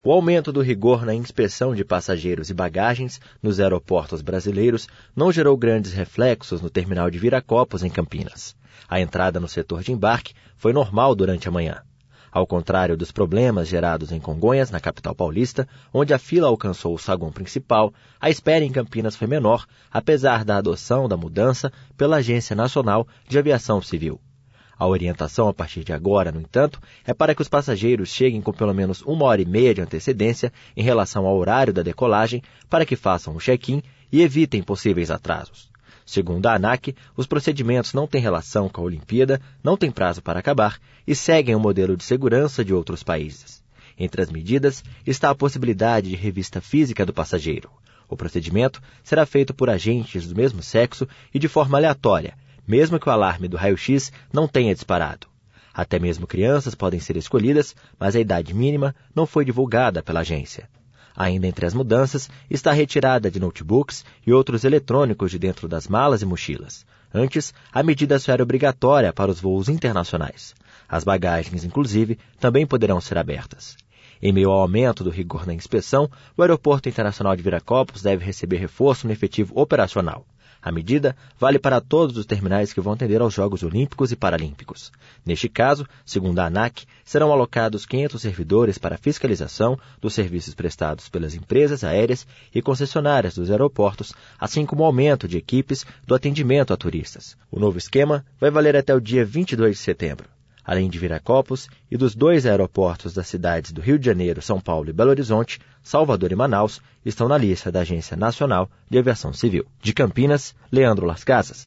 O aumento do rigor na inspeção de passageiros e bagagens nos aeroportos brasileiros não gerou grandes reflexos no terminal de Viracopos, em Campinas. A entrada no setor de embarque foi normal durante a manhã. Ao contrário dos problemas gerados em Congonhas, na capital paulista, onde a fila alcançou o saguão principal, a espera em Campinas foi menor, apesar da adoção da mudança pela Agência Nacional de Aviação Civil. A orientação a partir de agora, no entanto, é para que os passageiros cheguem com pelo menos 1h30 de antecedência em relação ao horário da decolagem para que façam o check-in e evitem possíveis atrasos. Segundo a ANAC, os procedimentos não têm relação com a Olimpíada, não têm prazo para acabar e seguem o modelo de segurança de outros países. Entre as medidas está a possibilidade de revista física do passageiro. O procedimento será feito por agentes do mesmo sexo e de forma aleatória, mesmo que o alarme do raio-x não tenha disparado. Até mesmo crianças podem ser escolhidas, mas a idade mínima não foi divulgada pela agência. Ainda entre as mudanças está a retirada de notebooks e outros eletrônicos de dentro das malas e mochilas. Antes, a medida só era obrigatória para os voos internacionais. As bagagens, inclusive, também poderão ser abertas. Em meio ao aumento do rigor na inspeção, o Aeroporto Internacional de Viracopos deve receber reforço no efetivo operacional. A medida vale para todos os terminais que vão atender aos Jogos Olímpicos e Paralímpicos. Neste caso, segundo a ANAC, serão alocados 500 servidores para fiscalização dos serviços prestados pelas empresas aéreas e concessionárias dos aeroportos, assim como o aumento de equipes do atendimento a turistas. O novo esquema vai valer até o dia 22 de setembro. Além de Viracopos e dos 2 aeroportos das cidades do Rio de Janeiro, São Paulo e Belo Horizonte, Salvador e Manaus estão na lista da Agência Nacional de Aviação Civil. De Campinas, Leandro Las Casas.